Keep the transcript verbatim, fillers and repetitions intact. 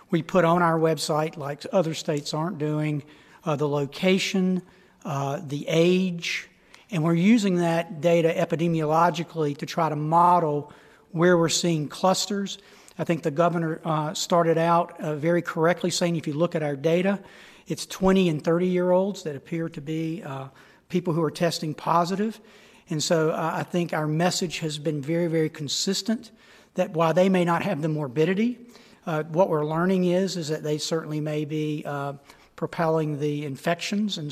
We put on our website, like other states aren't doing, uh, the location, uh, the age, and we're using that data epidemiologically to try to model where we're seeing clusters. I think the governor uh, started out uh, very correctly saying if you look at our data, it's twenty and thirty-year-olds that appear to be uh, people who are testing positive. And so uh, I think our message has been very, very consistent that while they may not have the morbidity, uh, what we're learning is, is that they certainly may be uh, propelling the infections. And